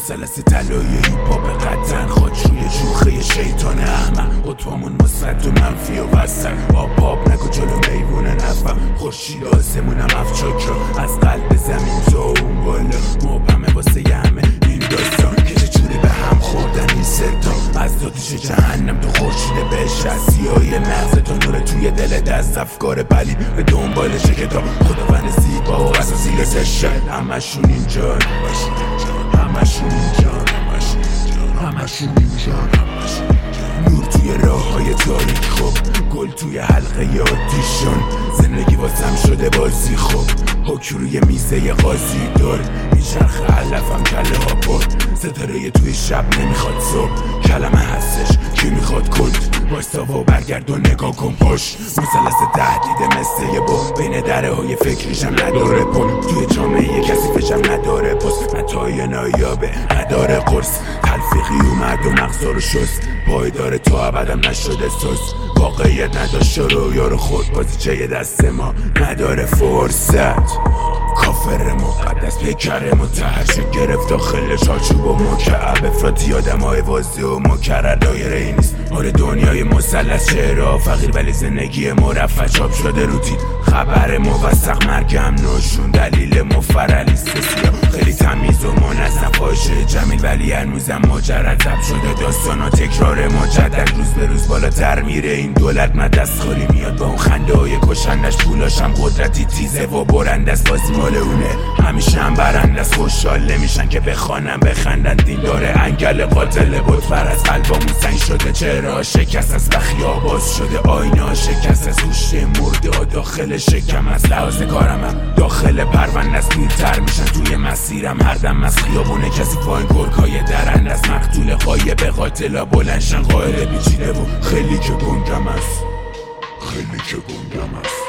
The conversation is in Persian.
مثلث طلایی هیپاپ قطعا خاکروی جوخه شیطان احمق قطبامون مثبت و منفی و وسط آب نکو جلو میبون نفهم خورشید آسمونم افچاک رو از قلب زمین تا اون بالا مبهمه واسه همه این داستان که چجوری به هم خوردن این ستا از دادیش جهنم تو خورشید بهش از سیاهی مغز تا نور توی دل دست افکار پلید به دنبالشه که تا خداوند زیبا و اساسی لسشه همشون اینجان همشون اینجان همشون اینجان نور توی راه های تاریک خوب گل توی حلقه عادیشون زندگی واسم شده بازی خوب حک روی میزه قاضی دار میچرخه علفم کله ها برد ستاره توی شب نمیخواد صبح کلمه هستش کی میخواد کند واستا و برگرد و نگاه کن پشت مثلث تهدید مثل یه بم بین دره های فکریشم نداره پل توی جامعه کسی فشم نداره پست متای نایابه نداره قرص تلفیقی اومد و مغزا رو شست پایدار تا ابدم نشده سوز واقعیت نداشت رویا رو خود بازیچه دست ما نداره فرصت کافر مقدس پیکر متحرش گرفت داخل چارچوب و مکعب افراطی آدم های واضح و مکرر دایره ای نیست آره دنیای مثلث چهره فقیر ولی زندگی مرفع چاپ شده رو دید خبر موثق مرگم نشون دلیل مفرلیست سیاه خیلی تمیز و منظم باشه جمیل ولی هنوزم مجرد ضبط شده داستان و تکرار مجدد روز به روز بالاتر میره این دولت من دست خالی میاد با اون خنده های کشندش پولاشم قدرتی تیزه و برند است بازی مال اونه همیشه هم برند است خوشحال نمیشن که بخوانم بخندن دین داره انگل قاتل بود از قلبامون سنگ شده چهره ها شکست از بخیا باز شده آینه ها شکست از گوشه مرده داخل شکم از لحاظ کارمم داخل پرونده است دورتر میشن توی مسیرم هر دم از خیابونه کسی پایین گرگای درند از مقتول غایب قاتلا بلندشن قائل پیچیده و خیلی که گنگم است خیلی که گنگم است